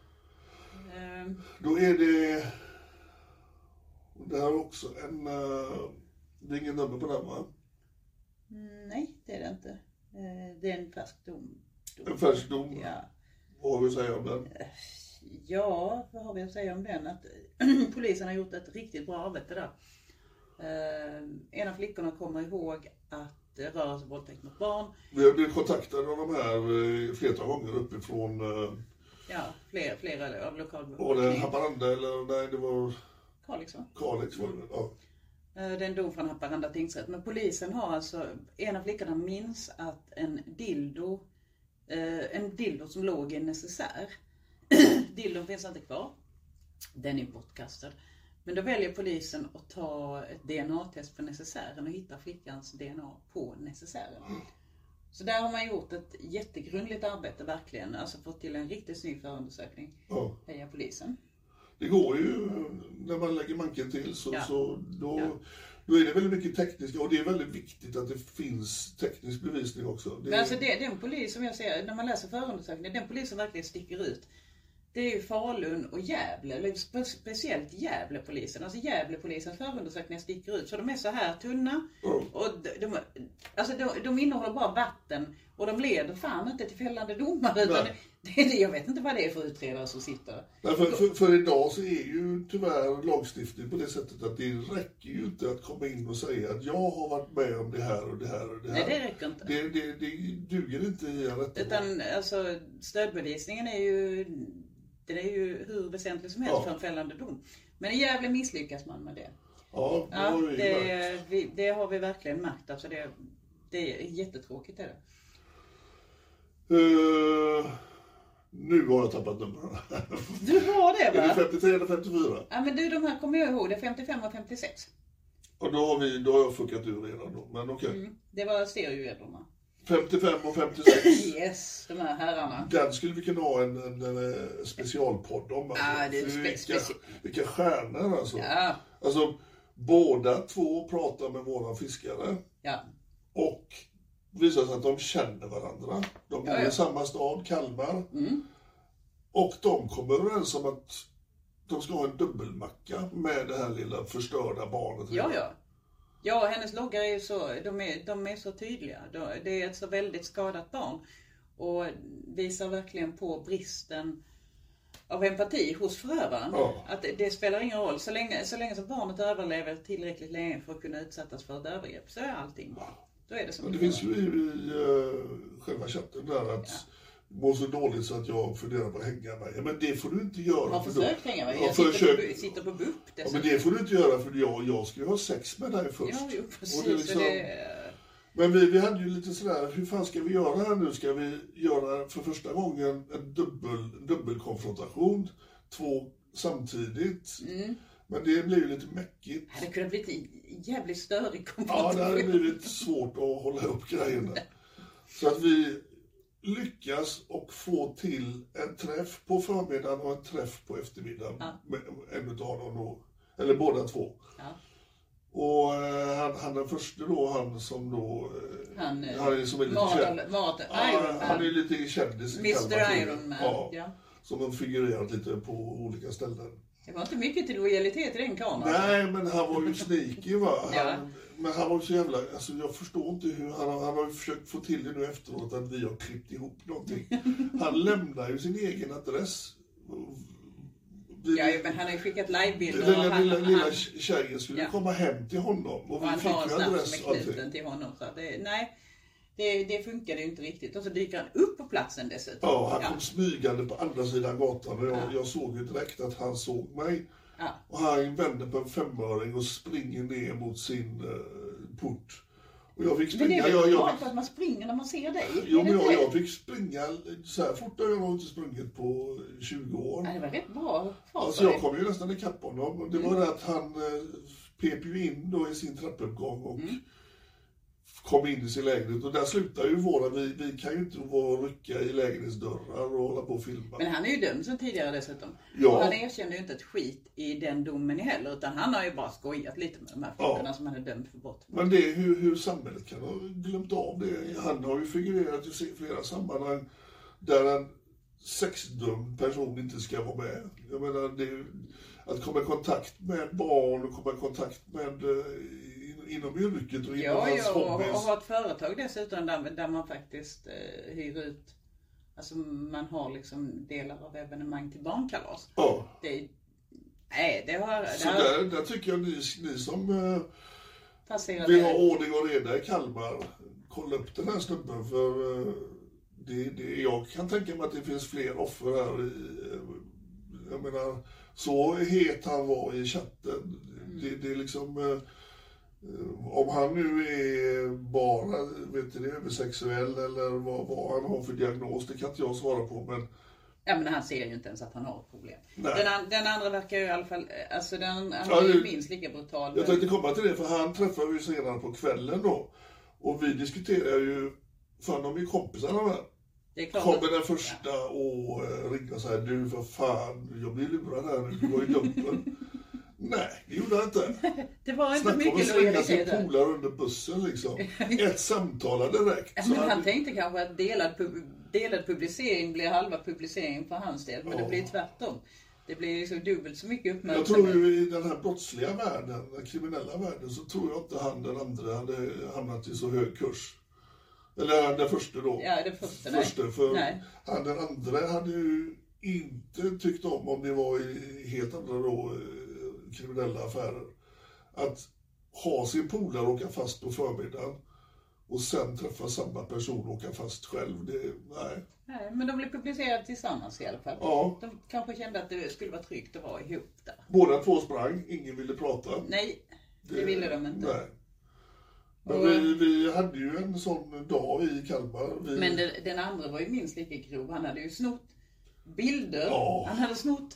Då är det här också en... det är ingen nummer på den, va? Nej, det är det inte. Det är en färsk dom. En färsk dom? Ja. Vad har vi att säga om den? Ja, vad har vi att säga om den? Att polisen har gjort ett riktigt bra arbete där. En av flickorna kommer ihåg att det rör sig våldtäkt mot barn. Vi har blivit kontaktade av de här flera gånger uppifrån... flera av lokalbefolkningen. Var det Haparanda eller? Nej, det var... Kalix, va? Kalix var det, ja. Det är en dom från Haparanda tingsrätt. Men polisen har alltså, en av flickorna minns att en dildo som låg i en necessär. Dildon finns inte kvar. Den är bortkastad. Men då väljer polisen att ta ett DNA-test för necessären och hitta flickans DNA på necessären. Så där har man gjort ett jättegrundligt arbete verkligen. Alltså fått till en riktigt snygg förundersökning. Ja. Heja polisen. Det går ju när man lägger manken till då är det väldigt mycket tekniskt. Och det är väldigt viktigt att det finns teknisk bevisning också. Men alltså det är den polis som jag ser, när man läser förundersökningen, den polis som verkligen sticker ut. Det är ju Falun och Gävle, eller speciellt Gävlepolisen. Alltså Gävlepolisens förundersökningar sticker ut. Så de är så här tunna. Och de innehåller bara vatten. Och de leder fan inte till fällande domar. Utan jag vet inte vad det är för utredare som sitter. Nej, för idag så är ju tyvärr lagstiftning på det sättet att det räcker ju inte att komma in och säga att jag har varit med om det här och det här och det här. Nej, det räcker inte. Det duger inte i en rättegång. Utan alltså stödbevisningen är ju hur väsentligt som helst för en fällande dom. Men i Gävle misslyckas man med det. Ja, det har vi verkligen märkt. Alltså det är jättetråkigt. Är det. Nu har jag tappat numren. Du har det, va? Är det 53 eller 54? Ja, men de här kommer jag ihåg. Det är 55 och 56. Och då har jag fuckat ur redan då. Men okej. Det var stereogäddorna. 55 och 56. Yes, de här herrarna. Den skulle vi kunna ha en specialpodd om. Alltså. Det är vilka stjärnor alltså. Ja. Alltså, båda två pratar med våra fiskare. Ja. Och visar sig att de känner varandra. De bor i samma stad, Kalmar. Och de kommer överens om att de ska ha en dubbelmacka med det här lilla förstörda barnet. Ja, hennes loggar är ju så, de är så tydliga. Det är ett så väldigt skadat barn. Och visar verkligen på bristen av empati hos förövaren. Ja. Att det spelar ingen roll. Så länge som barnet överlever tillräckligt länge för att kunna utsättas för ett övergrepp så är allting bra. Då är det som det finns ju i själva chatten där att mår så dåligt så att jag funderar på att hänga mig. Men det får du inte göra. Jag har försökt hänga mig. Jag sitter på BUP. Ja, men det får du inte göra för jag ska ju ha sex med dig först. Ja, precis. Liksom... Men vi hade ju lite sådär, hur fan ska vi göra här nu? Ska vi göra för första gången en dubbelkonfrontation? 2 samtidigt? Men det blir ju lite mäckigt. Det kunde blivit en jävligt störig konfrontation. Ja, det hade blivit svårt att hålla upp grejerna. Så att vi lyckas och få till en träff på förmiddagen och en träff på eftermiddagen med en utav dem då, eller båda två. Ja. Och han den första då, han som då han är som är lite han är lite kändis, Mr. Iron Man. Ja. Som har figurerat lite på olika ställen. Det var inte mycket till lojalitet i den kameran. Nej, men han var ju sneaky, va. Men han var så jävla, alltså jag förstår inte hur han har ju försökt få till det nu efteråt att vi har klippt ihop någonting. Han lämnar ju sin egen adress. Men han har ju skickat livebilder. Den lilla tjejen skulle komma hem till honom. Och vi fick ju adress och knuten till honom. Så att det funkade ju inte riktigt. Och så dyker han upp på platsen dessutom. Ja, han kom smygande på andra sidan gatan. Och jag såg ju direkt att han såg mig. Ja. Och han vände på en 5-öring och springer ner mot sin port. Och jag fick springa. Men det är väl bra att man springer när man ser dig? Jo, men jag fick springa så här fort. Jag har inte sprungit på 20 år. Ja, det var rätt bra. Alltså jag kom ju nästan ikapp honom. Och det var det att han pep ju in då i sin trappuppgång och kom in i sin lägenhet. Och där slutar ju vi kan ju inte vara rycka i lägenhetsdörrar och hålla på och filma. Men han är ju dömd som tidigare dessutom. Ja. Och han erkände ju inte ett skit i den domen heller. Utan han har ju bara skojat lite med de här flickorna som han är dömd för brott. Men det är hur samhället kan ha glömt av det. Han har ju figurerat i flera sammanhang där en sexdömd person inte ska vara med. Jag menar, det är att komma i kontakt med barn och komma i kontakt med inom yrket och inom hans hobbies. Och ha ett företag dessutom där man faktiskt hyr ut, alltså man har liksom delar av evenemang till barnkalas. Ja. Där tycker jag ni som vill ha ordning och reda i Kalmar, kolla upp den här snubben, för jag kan tänka mig att det finns fler offer här. Jag menar, så het han var i chatten. Det är liksom, om han nu är bara översexuell eller vad han har för diagnos, det kan inte jag svara på. Men men han ser ju inte ens att han har ett problem. Den andra verkar ju i alla fall, alltså han är ju minst lika brutal. Jag tänkte komma till det, för han träffade vi senare på kvällen då. Och vi diskuterar ju Fan, de är kompisar de här. Det är klart Kommer den första och ringer och säger, du för fan, jag blir lurad här nu, du var ju dumpen. Nej, det gjorde jag inte. Det var inte Snacka om mycket att slänga lojalitet. sin polare under bussen liksom. Ett samtal direkt. Ja, men han tänkte kanske att delad publicering blir halva publicering för hans del. Men det blir tvärtom. Det blir liksom dubbelt så mycket uppmärksamhet. Jag tror ju i den här brottsliga världen, den kriminella världen, så tror jag inte han den andra hade hamnat i så hög kurs. Eller den första då. Ja, det första. För nej. Han den andra hade ju inte tyckt om det var i helt andra då, kriminella affärer. Att ha sin polare och åka fast på förmiddagen och sen träffa samma person och åka fast själv. Nej, men de blev publicerade tillsammans i alla fall. Ja. De kanske kände att det skulle vara tryggt att vara ihop där. Båda två sprang, ingen ville prata. Nej, det ville de inte. Nej. Men vi hade ju en sån dag i Kalmar. Men den andra var ju minst lika grov. Han hade ju snott bilder. Ja. Han hade snott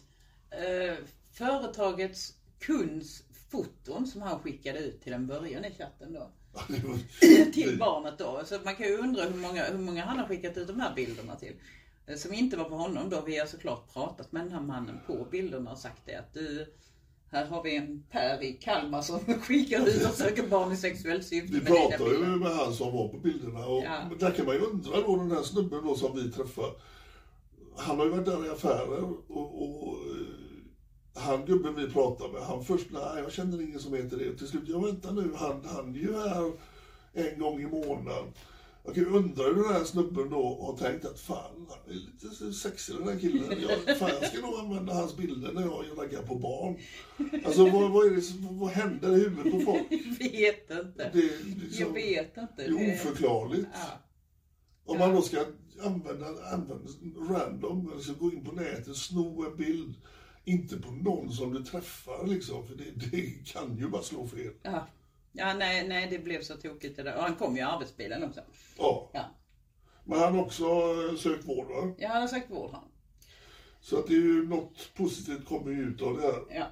företagets kunds foton som han skickade ut till en början i chatten då. Till barnet då. Så man kan ju undra hur många han har skickat ut de här bilderna till. Som inte var på honom då. Vi har såklart pratat med den här mannen på bilderna och sagt det att här har vi en Per i Kalmar som skickar ut och söker barn i sexuellt syfte. Vi pratar ju med han som var på bilderna och där kan man ju undra då, den här snubben då som vi träffar. Han har ju varit där i affärer och han gubben vi pratar med, han först, nej jag känner ingen som heter det. Och till slut, vänta nu, han är ju här en gång i månaden. Jag kan ju undra hur den här snubben då har tänkt att fan, han är lite sexig den här killen. Jag ska nog använda hans bilder när jag raggar på barn. Alltså vad händer i huvudet på folk? Jag vet inte. Jag vet inte. Det är oförklarligt. Ja. Om man då ska använda random, alltså gå in på nätet, sno en bild. Inte på någon som du träffar liksom, för det kan ju bara slå fel. Ja, nej, det blev så tokigt det där. Och han kom ju i arbetsbilen också. Ja. Men han har också sökt vård, va? Ja, han har sökt vård, han. Så att det är ju något positivt kommer ut av det här. Ja.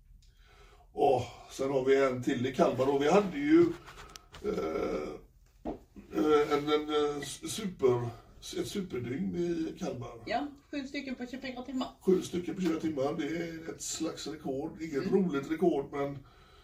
Och sen har vi en till i Kalmar och vi hade ju ett superdygn i Kalmar. Ja, 7 stycken på 24 timmar. 7 stycken på 24 timmar, det är ett slags rekord. Inget roligt rekord, men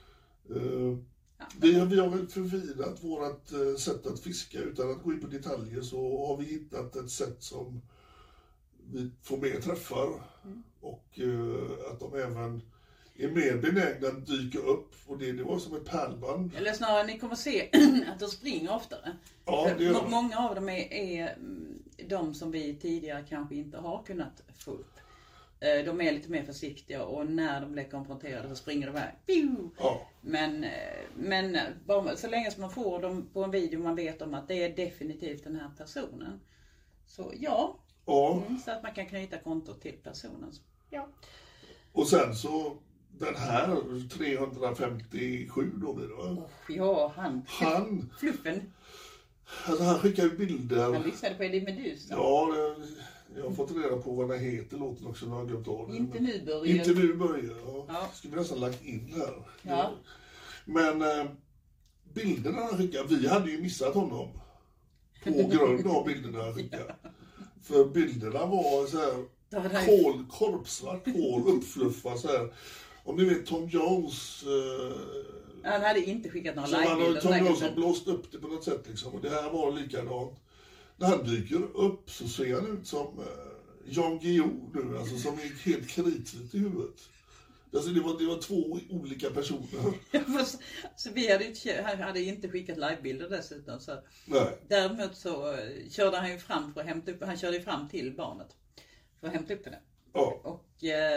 vi har väl förfinat vårt sätt att fiska utan att gå in på detaljer, så har vi hittat ett sätt som vi får mer träffar och att de även är mer benägna att dyka upp, och det var som ett pärlband. Eller snarare, ni kommer se att de springer oftare. Ja, det gör. Många av dem är de som vi tidigare kanske inte har kunnat få upp. De är lite mer försiktiga och när de blir konfronterade så springer de här. Ja. Men bara, så länge som man får dem på en video, man vet om att det är definitivt den här personen. Så ja. Så att man kan knyta kontot till personen. Ja. Och sen så den här 357 då blir det, va? Ja, han Fluffen. Alltså han skickar ju bilder. Han lyssnade på Eddie Meduza. Ja, jag har fått reda på vad den heter, låten också, när jag glömt av det. Inte nu börjar. Inte nu börjar, ja. Skulle vi nästan lagt in här. Ja. Men bilderna han skickar, vi hade ju missat honom. På grund av bilderna han skickar. För bilderna var så här korpsvart hår, uppfluffat så här. Om ni vet Tom Jones... han hade inte skickat några livebilder. Tom Jones har blåst upp det på något sätt liksom. Och det här var likadant. När han dyker upp så ser han ut som Jan Guillou nu. Alltså som är helt kritvit i huvudet. Alltså det var 2 olika personer. Så han hade inte skickat livebilder dessutom. Så. Nej. Däremot så körde han ju fram för att hämta upp. Han körde ju fram till barnet för att hämta upp henne. Ja. Och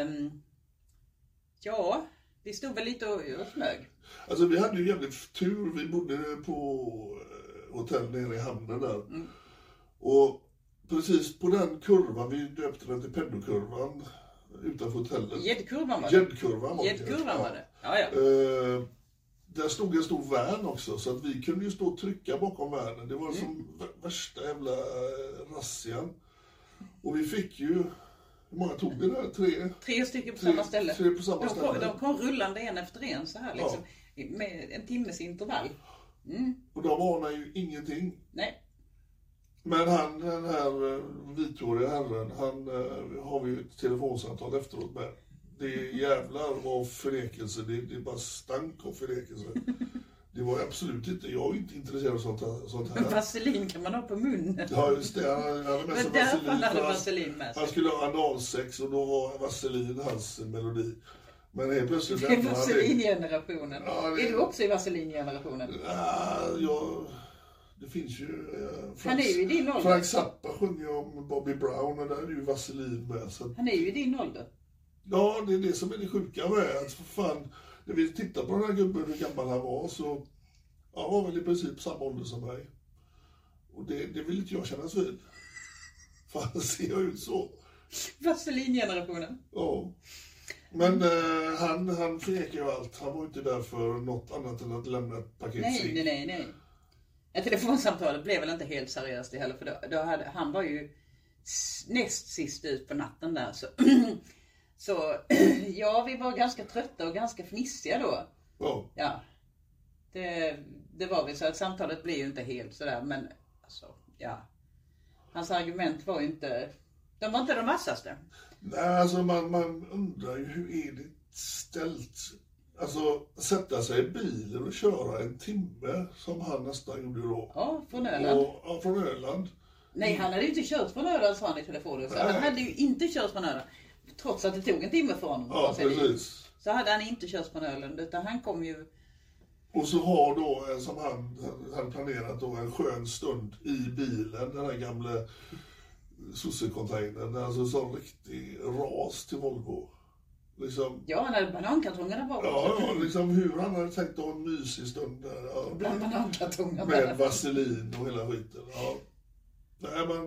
ja, vi stod väl lite och smög. Alltså vi hade ju jävligt tur. Vi bodde på hotell nere i hamnen där. Och precis på den kurvan, vi döpte den till pedokurvan utanför hotellet. Gäddkurvan var det. Gäddkurvan var det. Ja. Där stod en stor vän också, så att vi kunde ju stå och trycka bakom värnen. Det var som värsta jävla rassian. Och vi fick ju, hur många tog vi där? 3 stycken på samma ställe. 3 på samma ställe. De kom rullande en efter en så här liksom. Ja. Med en timmes intervall. Och de varnar ju ingenting. Nej. Men den här vithåriga herren, han har vi ju ett telefonsamtal efteråt med. Det är jävlar av förnekelse, det bara stank av förnekelse. Det var absolut inte, jag är inte intresserad av sånt här. Men vaselin kan man ha på munnen. Ja just det, han hade med sig vaselin med sig. Han skulle ha analsex och då var vaselin hans melodi. Men helt plötsligt... Det är vaselingenerationen. Ja, är du också i vaselingenerationen? Ja, det finns ju... Han är ju i din ålder. Frank Zappa sjunger om Bobby Brown och där är ju vaselin med. Så. Han är ju i din ålder. Ja, det är det som är det sjuka med. Att för fan, när vi tittar på den här gubben hur gammal han var så... Han var väl i princip samma ålder som mig. Och det vill inte jag kännas vid. För han ser jag ut så. Vaselingenerationen. Ja. Men han förnekar ju allt. Han var inte där för något annat än att lämna ett paket. Nej. Telefonsamtalet blev väl inte helt seriöst heller. För då hade, han var ju näst sist ut på natten där. Så ja, vi var ganska trötta och ganska fnissiga då. Ja. Det var vi, så att samtalet blev ju inte helt sådär. Men alltså, ja. Hans argument var ju inte... De var inte de vassaste. Nej, alltså man undrar ju hur är det ställt. Alltså sätta sig i bilen och köra en timme som han nästan gjorde då. Ja, från Öland. Från Öland. Nej, han hade ju inte kört från Öland, sa han i telefonen. Så han hade ju inte kört från Öland. Trots att det tog en timme för honom. Ja, precis. Så hade han inte kört från Öland, utan han kom ju... Och så har då, som han planerat då, en skön stund i bilen, den här gamla sossecontainern, alltså sån riktig ras till Volvo. Liksom, ja, han hade banankartongerna på. Ja, liksom hur han hade tänkt att ha en mysig stund där. Ja, bland banankartongerna. Med vaselin och hela skiten. Ja. Nej, men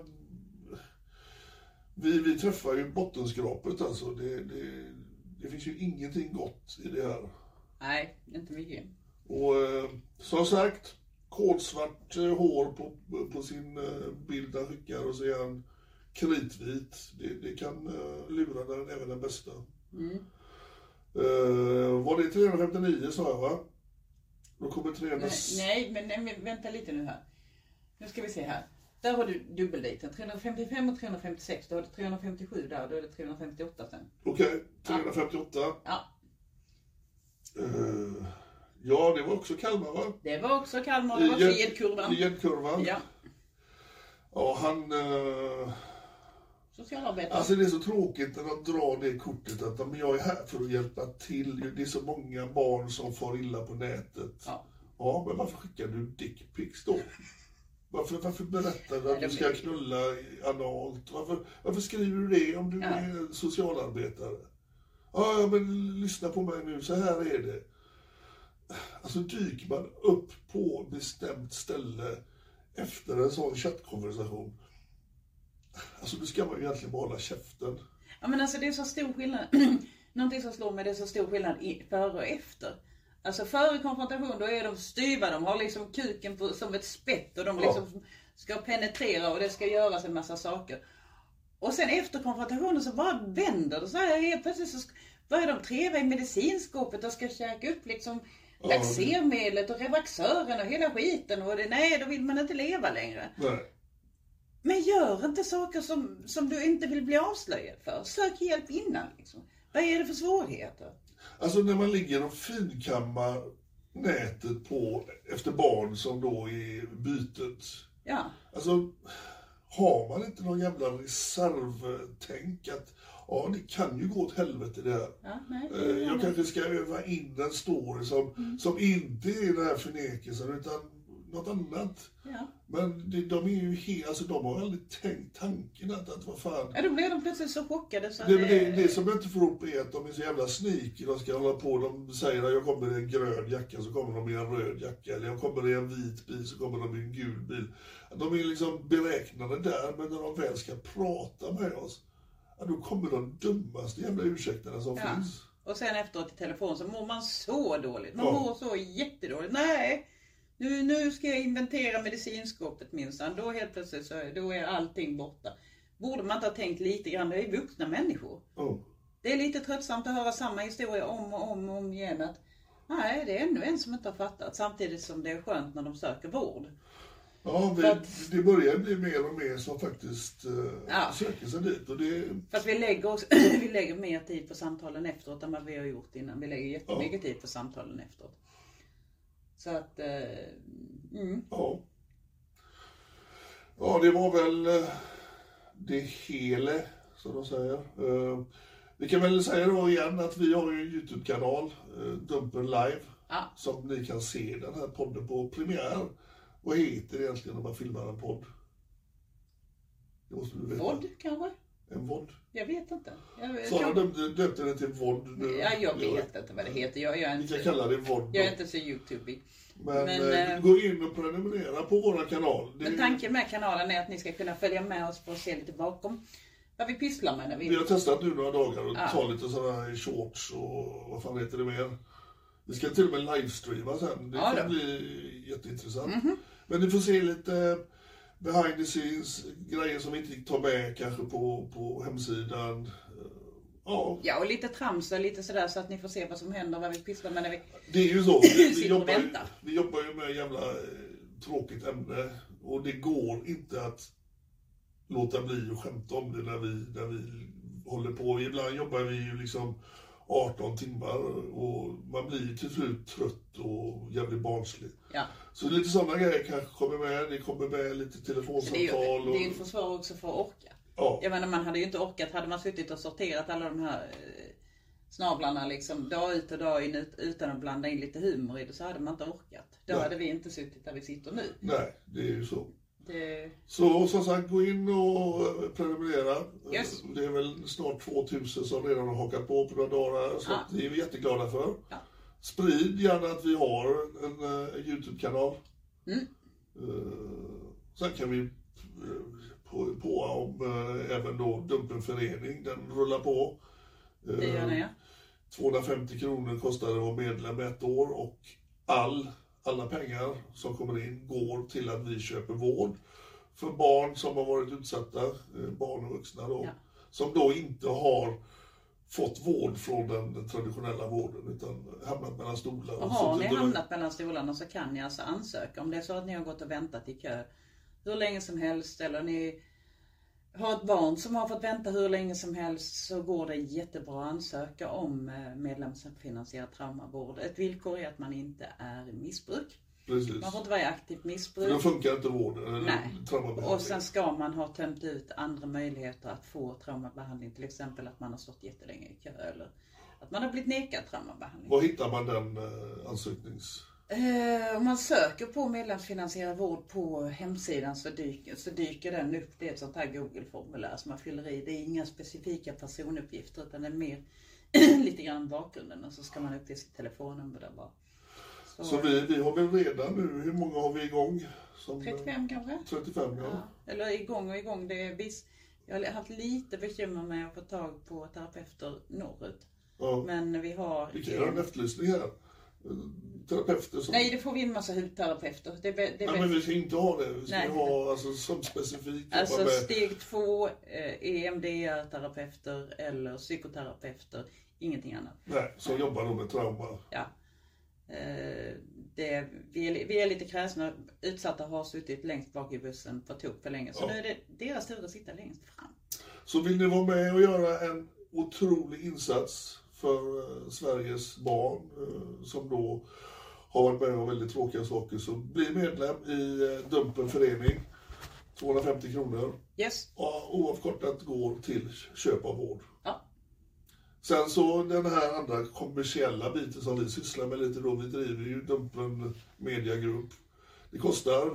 vi träffar ju bottenskrapet alltså. Det finns ju ingenting gott i det här. Nej, inte mycket. Och som sagt, kolsvart hår på sin bild han skickar och så är han kritvit. Det kan lura även den bästa. Var det 359 sa jag, va? Då kommer 300... Nej, men vänta lite nu här. Nu ska vi se här. Där har du dubbeldejten. 355 och 356. Då har du 357 där. Då är det 358 sen. Okej, 358. Ja. Ja, det var också Kalmar, va? Det var också Kalmar. Det var också Gedkurvan. Gedkurvan. Ja. Ja, han... Socialarbetare. Alltså det är så tråkigt när de drar det kortet att jag är här för att hjälpa till. Det är så många barn som får illa på nätet. Ja, men varför skickar du dickpics då? Varför berättar du att du ska knulla analt? Varför skriver du det om du är socialarbetare? Ja, men lyssna på mig nu, så här är det. Alltså dyker man upp på bestämt ställe efter en sån chattkonversation. Alltså då ska man ju egentligen bara hålla käften. Ja, men alltså det är så stor skillnad. Någonting som slår mig, det är så stor skillnad före och efter. Alltså före konfrontation då är de styva, de har liksom kuken som ett spett och de liksom ska penetrera och det ska göras en massa saker. Och sen efter konfrontationen så bara vänder det så här, helt plötsligt så börjar de treva i medicinskåpet och ska käka upp liksom laxermedlet och revaxören och hela skiten och nej, då vill man inte leva längre. Nej. Men gör inte saker som du inte vill bli avslöjad för. Sök hjälp innan liksom. Vad är det för svårigheter? Alltså när man ligger och finkammar nätet efter barn som då är bytet. Ja. Alltså har man inte någon jävla reservtänk att det kan ju gå åt helvete det här. Ja, nej, jag kanske ska öva in en story som inte är den här förnekelsen utan något annat. Ja. Men de är ju helt, alltså de har aldrig tänkt tanken att vad fan. Ja, då blir de plötsligt så chockade så det som jag inte får upp är att de är så jävla sneaky. De ska hålla på, de säger att jag kommer i en grön jacka så kommer de i en röd jacka. Eller jag kommer i en vit bil så kommer de i en gul bil. De är liksom beräknade där, men när de väl ska prata med oss, då kommer de dummaste jävla ursäkterna som finns. Och sen efteråt i telefon så mår man så dåligt. Man mår så jättedåligt. Nej, nu ska jag inventera medicinskåpet minsann. Då helt plötsligt då är allting borta. Borde man inte ha tänkt lite grann, det är vuxna människor. Det är lite tröttsamt att höra samma historia om igen. Att, nej, det är ännu en som inte har fattat. Samtidigt som det är skönt när de söker vård. Ja, det börjar bli mer och mer som faktiskt söker sig dit. Och det... Fast vi lägger mer tid på samtalen efteråt än vad vi har gjort innan. Vi lägger jättemycket tid på samtalen efteråt. Så att... Ja, det var väl det hela, som de säger. Vi kan väl säga då igen att vi har ju en YouTube-kanal, Dumpen Live, som ni kan se den här podden på premiär. Vad heter det egentligen när man filmar en podd? Det måste du veta. Vod kanske? En vod? Jag vet inte. Sara döpte den till vod nu. Ja, jag vet inte vad det heter. Vi kan kalla det vod. Jag är inte så YouTube-ig. Men gå in och prenumerera på vår kanal. Men tanken med kanalen är att ni ska kunna följa med oss och se lite bakom vad vi pysslar med när vi... Vi har testat nu några dagar och ta lite sådana här shorts och vad fan heter det mer. Vi ska till och med livestreama sen. Det kan bli jätteintressant. Men ni får se lite behind the scenes, grejer som vi inte tar med kanske på hemsidan. Ja, och lite trams och lite sådär så att ni får se vad som händer, vad vi pysslar med när vi... Det är ju så. Vi jobbar ju med jävla tråkigt ämne och det går inte att låta bli och skämta om det när vi håller på. Ibland jobbar vi ju liksom 18 timmar och man blir till slut trött och jävligt barnslig. Ja. Så lite sådana grejer kanske kommer med. Det kommer med lite telefonsamtal. Det är ju ett försvar också för att orka. Ja. Jag menar, man hade ju inte orkat. Hade man suttit och sorterat alla de här snablarna liksom dag ut och dag in utan att blanda in lite humor i det, så hade man inte orkat. Då hade vi inte suttit där vi sitter nu. Nej, det är ju så. Så som sagt, gå in och prenumerera. Yes. Det är väl snart 2000 som redan har hakat på några dagar. Så det är vi jätteglada för. Ja. Sprid gärna att vi har en YouTube-kanal. Sen kan vi på om även då Dumpenförening. Den rullar på. Det gör det, ja. 250 kronor kostar det att vara medlem ett år. Och alla pengar som kommer in går till att vi köper vård för barn som har varit utsatta, barn och vuxna då, som då inte har fått vård från den traditionella vården utan hamnat mellan stolar. Och har ni hamnat mellan stolarna så kan ni alltså ansöka. Om det är så att ni har gått och väntat i kö hur länge som helst, eller ni har ett barn som har fått vänta hur länge som helst, så går det jättebra att ansöka om medlemsfinansierad traumavård. Ett villkor är att man inte är i missbruk. Precis. Man får inte vara i aktivt missbruk. För då funkar inte vården. Nej. Och sen ska man ha tömt ut andra möjligheter att få traumabehandling. Till exempel att man har stått jättelänge i kö eller att man har blivit nekad traumabehandling. Var hittar man den om man söker på medlemsfinansierad vård på hemsidan så dyker den upp. Det är ett sånt här Google-formulär som man fyller i. Det är inga specifika personuppgifter utan det är mer lite grann bakgrunden. Och så ska man upp till sitt telefonnummer där bara. Så vi har väl redan nu, hur många har vi igång? 35 kanske? 35, ja. Eller igång. Det är jag har haft lite bekymmer med att få tag på terapeuter norrut. Ja. Men vi har... Vi kan göra en efterlysning här. Terapeuter som... Nej, det får vi en massa hudterapeuter. Nej, men vi ska inte ha det. Vi ska ha alltså, som specifikt... Alltså med... steg 2, EMDR-terapeuter eller psykoterapeuter. Ingenting annat. Nej, som jobbar då med trauma. Ja. Vi är lite kräsna. Utsatta har suttit längst bak i bussen på tok för länge. Så nu är det deras tur att sitta längst fram. Så vill ni vara med och göra en otrolig insats för Sveriges barn som då har varit med om väldigt tråkiga saker, så bli medlem i Dumpenförening. 250 kronor. Yes. Och oavkortat går till köp av vård. Ja. Sen så den här andra kommersiella biten som vi sysslar med lite då, vi driver ju Dumpen Mediagrupp. Det kostar,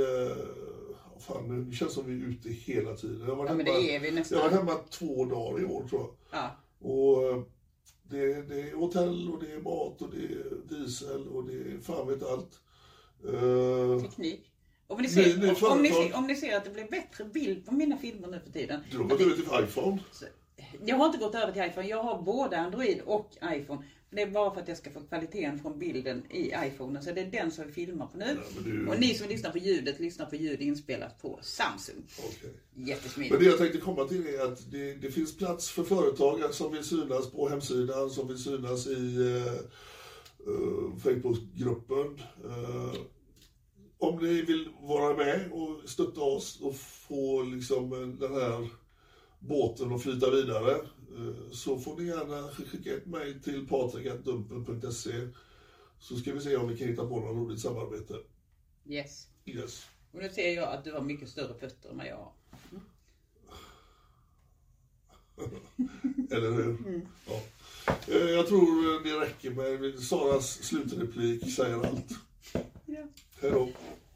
nu känns som vi är ute hela tiden. Jag har varit hemma 2 dagar i år tror jag. Ja. Och det är hotell och det är mat och det är diesel och det är fan vet allt. Teknik. Om ni ser att det blir bättre bild på mina filmer nu för tiden. Du har gått över till iPhone. Jag har inte gått över till iPhone. Jag har både Android och iPhone. Det är bara för att jag ska få kvaliteten från bilden i iPhone. Så det är den som vi filmar på nu. Ja, och ni som lyssnar på ljudet lyssnar på ljud inspelat på Samsung. Okay. Jättesmidigt. Men det jag tänkte komma till är att det finns plats för företag som vill synas på hemsidan, som vill synas i Facebookgruppen. Om ni vill vara med och stötta oss och få liksom den här båten att flyta vidare, så får ni gärna skicka ett mejl till patrik@dumpen.se, så ska vi se om vi kan hitta på något roligt samarbete. Yes. Yes. Och nu ser jag att du har mycket större fötter än vad jag har. Eller hur? Ja. Jag tror det räcker med Saras slutreplik säger allt. Ja. Hej då.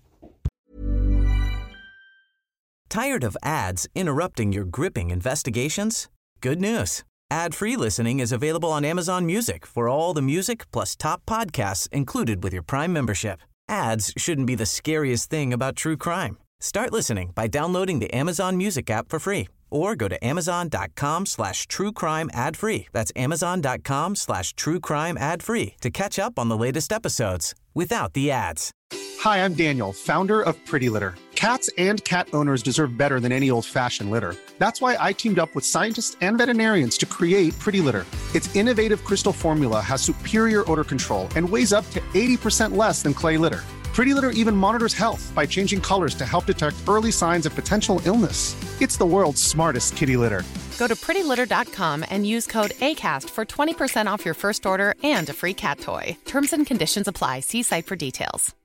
Tired of ads interrupting your gripping investigations? Good news. Ad-free listening is available on Amazon Music for all the music plus top podcasts included with your Prime membership. Ads shouldn't be the scariest thing about true crime. Start listening by downloading the Amazon Music app for free or go to amazon.com/truecrime ad-free. That's amazon.com/truecrime ad-free to catch up on the latest episodes without the ads. Hi, I'm Daniel, founder of Pretty Litter. Cats and cat owners deserve better than any old-fashioned litter. That's why I teamed up with scientists and veterinarians to create Pretty Litter. Its innovative crystal formula has superior odor control and weighs up to 80% less than clay litter. Pretty Litter even monitors health by changing colors to help detect early signs of potential illness. It's the world's smartest kitty litter. Go to prettylitter.com and use code ACAST for 20% off your first order and a free cat toy. Terms and conditions apply. See site for details.